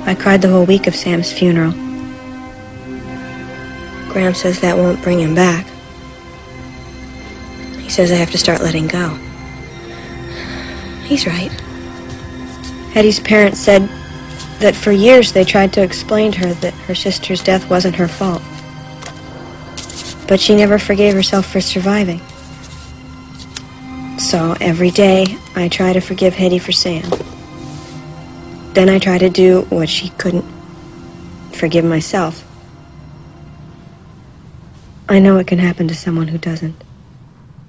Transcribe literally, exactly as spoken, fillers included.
I cried the whole week of Sam's funeral. Graham says that won't bring him back. He says I have to start letting go. He's right. Hetty's parents said that for years they tried to explain to her that her sister's death wasn't her fault. But she never forgave herself for surviving. So every day I try to forgive Hetty for Sam. Then I try to do what she couldn't, forgive myself. I know it can happen to someone who doesn't.